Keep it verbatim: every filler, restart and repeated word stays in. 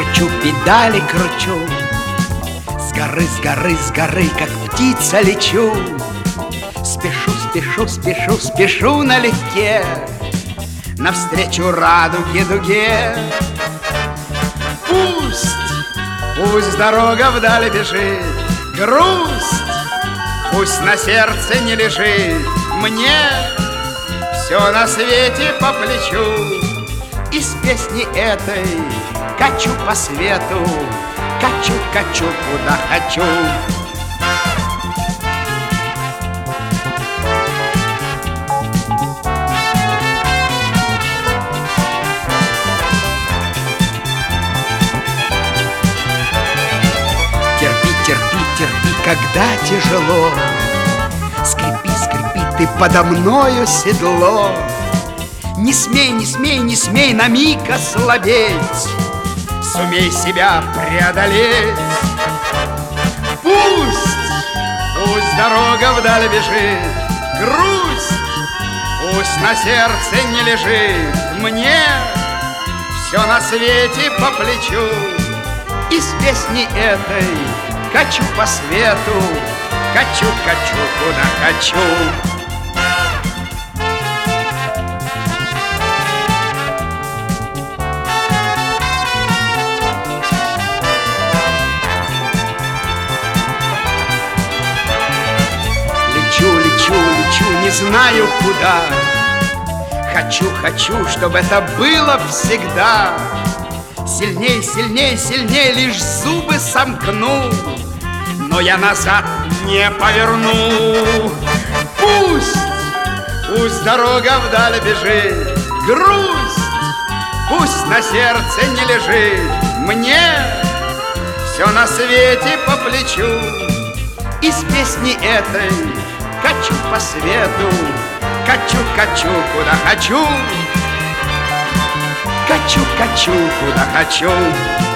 кручу, педали кручу, с горы, с горы, с горы, как птица лечу. Спешу, спешу, спешу, спешу налегке навстречу радуге дуге. Пусть, пусть дорога вдали бежит, грусть пусть на сердце не лежит. Мне все на свете по плечу, и с песни этой качу по свету, качу, качу, куда хочу. Терпи, терпи, терпи, когда тяжело, скрипи, скрипи, ты подо мною седло. Не смей, не смей, не смей на миг ослабеть, сумей себя преодолеть. Пусть, пусть дорога вдаль бежит, грусть пусть на сердце не лежит. Мне все на свете по плечу, и с песни этой качу по свету, качу, качу, куда хочу. Лечу, лечу, лечу, не знаю куда. Хочу, хочу, чтобы это было всегда. Сильней, сильней, сильней, лишь зубы сомкну, но я назад не поверну. Пусть, пусть дорога вдаль бежит, грусть пусть на сердце не лежит. Мне все на свете по плечу, и с песни этой качу по свету, качу, качу, куда хочу. Качу, качу, куда хочу.